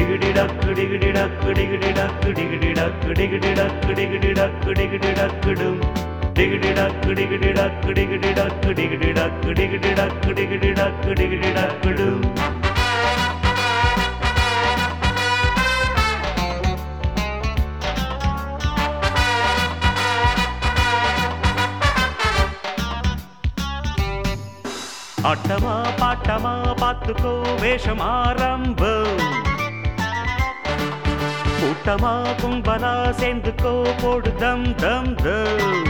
டிகிடி டக்கு டிகிடி டக்கு டிகிடி டக்கு டிகிடி டக்கு டிகிடி டக்கு டிகிடி டக்கு டிகிடி டக்குடும் டிகிடி டக்கு டிகிடி டக்கு டிகிடி டக்கு டிகிடி டக்கு டிகிடி டக்கு டிகிடி டக்கு டிகிடி டக்குடும் ஆட்டமா பாட்டமா பாத்துக்கோ வேஷம் ஆரம்பம் கூட்டமா கும்பலா சேர்ந்துக்கோ போடு தம் தம் தம்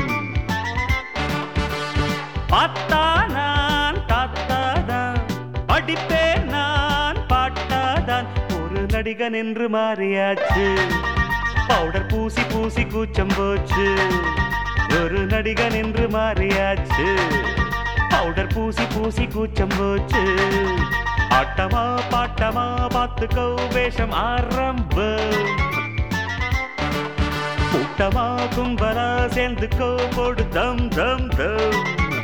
பாத்தா நான் தாத்தாதான் படிப்பேன் நான் பாட்டாதான் ஒரு நடிகன் என்று மாறியாச்சு பவுடர் பூசி பூசி கூச்சம் போச்சு ஒரு நடிகன் என்று மாறியாச்சு பவுடர் பூசி பூசி கூச்சம் போச்சு ஆட்டமா பாட்டமா பாத்துக்கோ வேஷம் ஆரம்பம் கூட்டமா கும்பலா சேர்ந்துக்கோ போடு தம் தம் தம்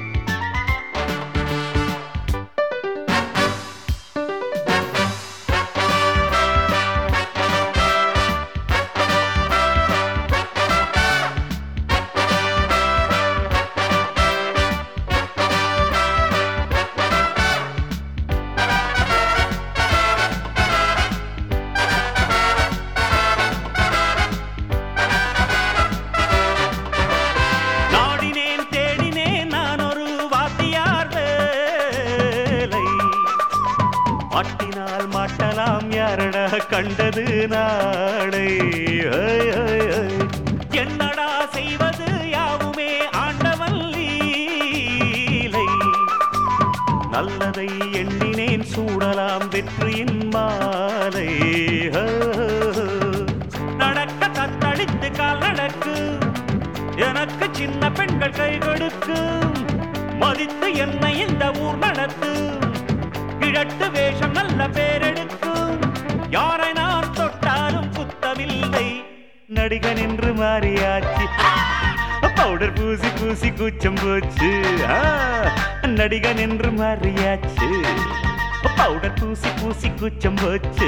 மாட்டினால் மாட்டலாம் யாரடா கண்டது நாளை என்னடா செய்வது யாவுமே ஆண்டவன் லீலை நல்லதை எண்ணினேன் சூடலாம் வெற்றியின் மாலை நடக்க தத்தளித்து கால் நடக்கு எனக்கு சின்ன பெண்கள் கை கொடுக்கு மதித்து என்னை இந்த ஊர் நடத்து கிழட்டு வேஷம் நல்ல பேரெடுக்கும் யாரை நான் தொட்டாலும் குத்தமில்லை நடிகன் என்று மாறியாச்சு பவுடர் பூசி பூசி கூச்சம் போச்சு நடிகன் என்று மாறியாச்சு பவுடர் பூசி பூசி கூச்சம் போச்சு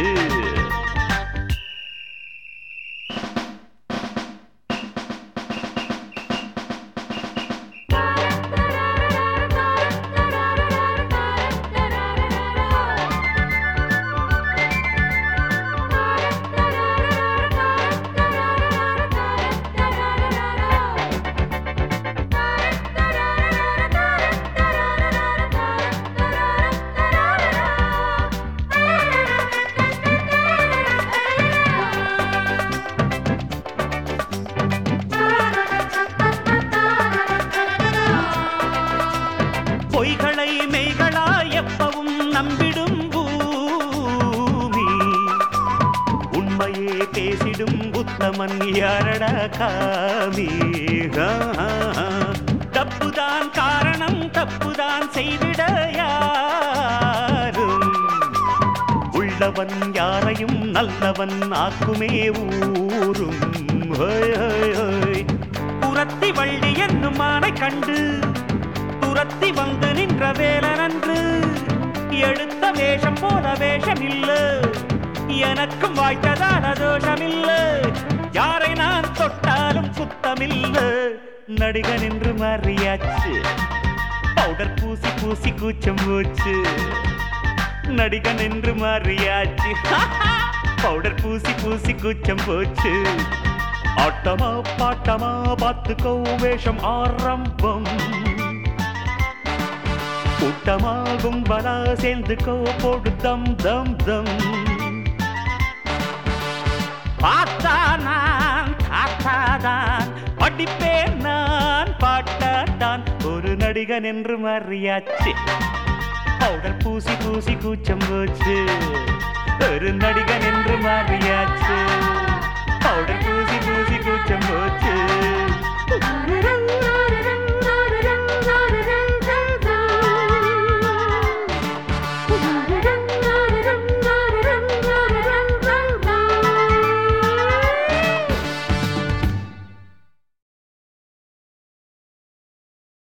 பொய்களை மெய்களா எப்பவும் நம்பிடும் பூமி உண்மையே பேசிடும் உத்தமன் யாரடா காமி தப்புதான் காரணம் தப்புதான் செய்திட யாரும் உள்ளவன் யாரையும் நல்லவன் ஆக்குமே ஊரும் புறத்தி வள்ளி என்னும் மானை கண்டு துரத்தி வந்து நின்ற வேலனன்று எடுத்த வேஷம் போல வேஷம் இல்ல எனக்கும் வாய்த்ததான தோஷம் இல்ல யாரை நான் தொட்டாலும் குத்தமில்ல நடிகன் என்று மாறியாச்சு பவுடர் பூசி பூசி கூச்சம் போச்சு நடிகன் என்று மாறியாச்சு பவுடர் பூசி பூசி கூச்சம் போச்சு ஆட்டமா பாட்டமா பாத்துக்கோ வேஷம் ஆரம்பம் கூட்டமாகும் பலா சேர்ந்துக்கோ போடு தம் தம் தம் பார்த்தா நான் காத்தாதான் படிப்பேன் நான் பாட்டாதான் ஒரு நடிகன் என்று மாறியாச்சு பவுடர் பூசி பூசி கூச்சம் போச்சு ஒரு நடிகன் என்று மாறியாச்சு பவுடர் பூசி பூசி கூச்சம் போச்சு